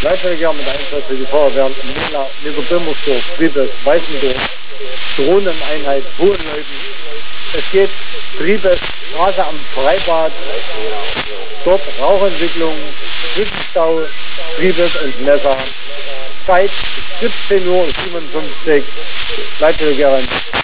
Leitverkehr mit Einsatz für die Feuerwehr Lena, Niederbömmersdorf, Triebes, Weißendorf, Drohneneinheit Hohenleuben. Es geht Triebes, Straße am Freibad, dort Rauchentwicklung, Zwischenstau, Triebes und Messer. Zeit 17:57 Uhr, Leitverkehr